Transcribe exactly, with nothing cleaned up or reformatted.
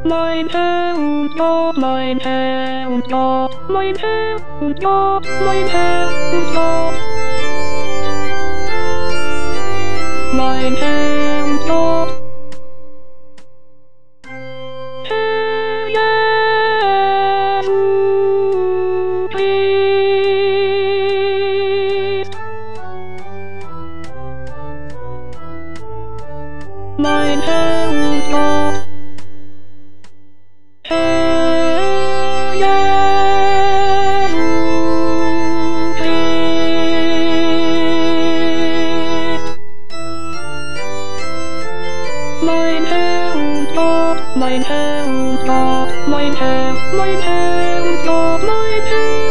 Mine theo cho, mine theo cho, mine theo cho, mine theo cho, mine theo cho. Hey, yeah, please. Mine theo cho. Hey, yeah, please. Mine theo cho, mine theo cho, mine theo, mine theo cho, mine theo.